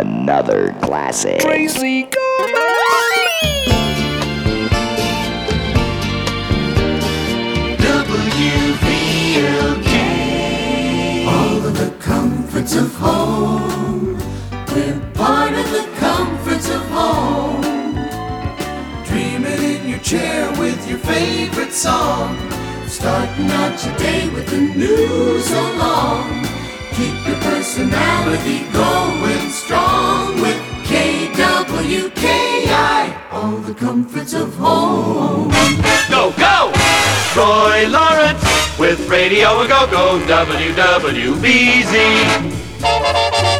another classic. Crazy WVLK. All of the comforts of home. We're part of the comforts of home. Dreaming in your chair with your favorite song. Starting out your day with the news along. Keep your personality going strong with KWKI. All the comforts of home. Go, go! Roy Lawrence with Radio A Go Go WWBZ.